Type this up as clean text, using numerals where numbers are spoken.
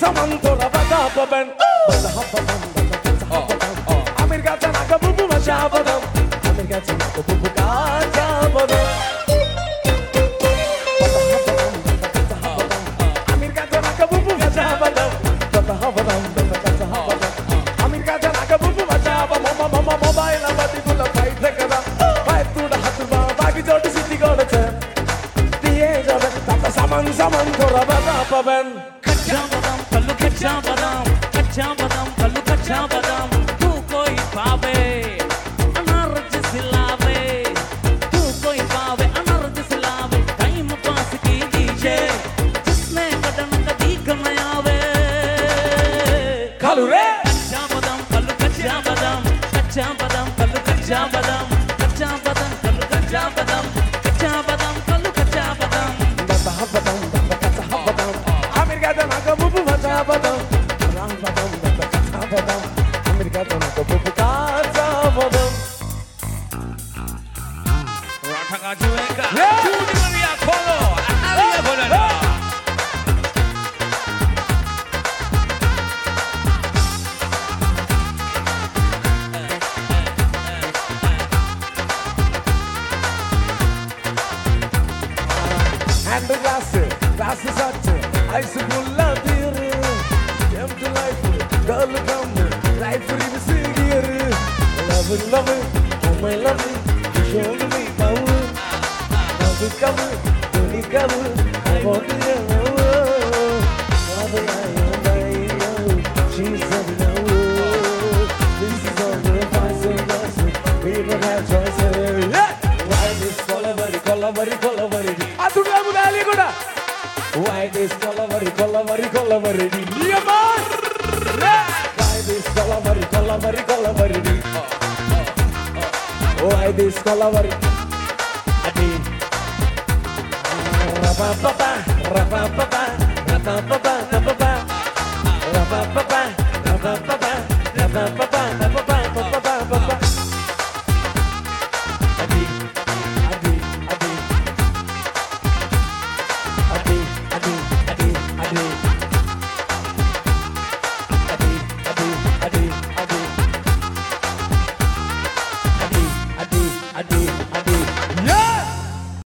saman tora bada baben. Bada habadam, bada habadam. Amerika tanaka bubu mashabadam. Amerika tanaka bubu kashabadam. Bada habadam, Amerika tanaka bubu mashabadam. Bada habadam, bada habadam. Amerika tanaka bubu mashabadam. Mama mobile abadi kula fight lekada. Fight to the hatba, bagi jodi city godache. Diye jabe, tata saman tora bada baben. badam kallu kacha badam kallu kacha badam tu koi paave anar jislave tu koi paave anar jislave time pass ki dije jisne kadan ka deekh na aave Kalu re kacha badam kallu kacha badam kallu kacha badam kallu kacha badam kallu kacha badam bada habadam, bada habadam. Amerika tanaka bubu mashabadam. Rang badam, bada habadam. Amerika tanaka bubu kashabadam. Ratanga juenka Yeah. Juni Maria Kolo Alia Bonana And the glass is hot. Ice full of beer. Empty life, girl come. Life is here. Love it, oh my love it. Show me power. Love it, come, don't it come. I want to know. Mother, I know. She's a know. This is all the fast and blessed. We don't have choices. Why this colabari? Atuga mudali kuda. Why this colabari? Liaman. Why this colabari? Why this colabari? Adi. Rapa papa.